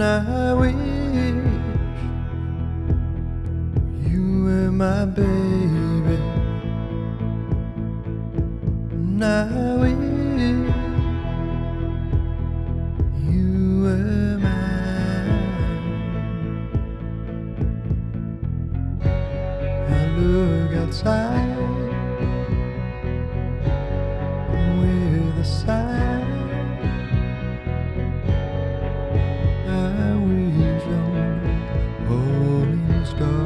I wish you were my baby. And I wish you were mine. I look outside with a sigh. I wish on a falling star.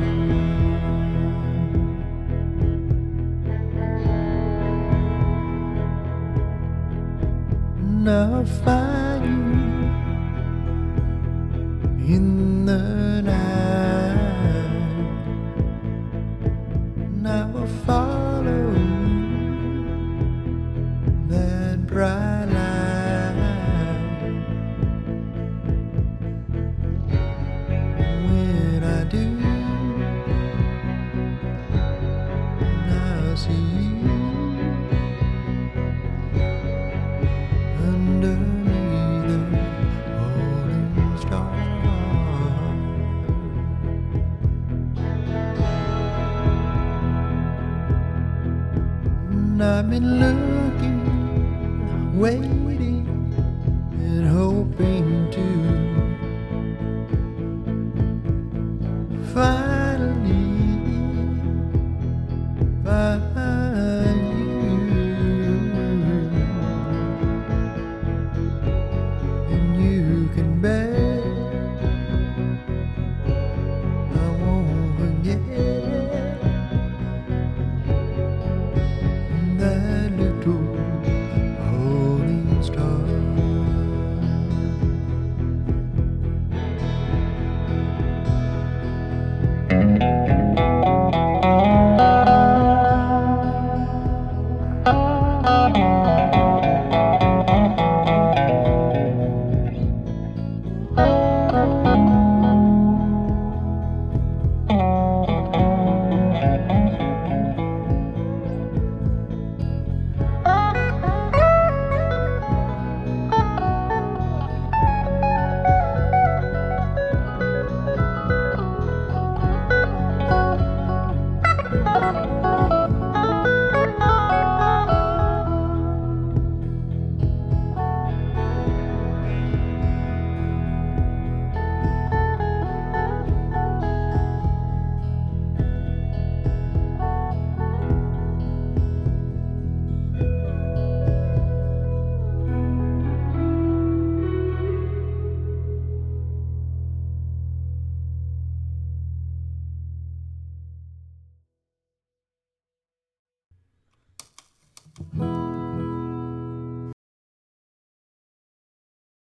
And I'll find you in the night, and I will follow that bright light. When I do, I'll see you underneath the falling star. And I've been looking, waiting, and hoping to finally find you. And you can bet I won't forget that little falling star.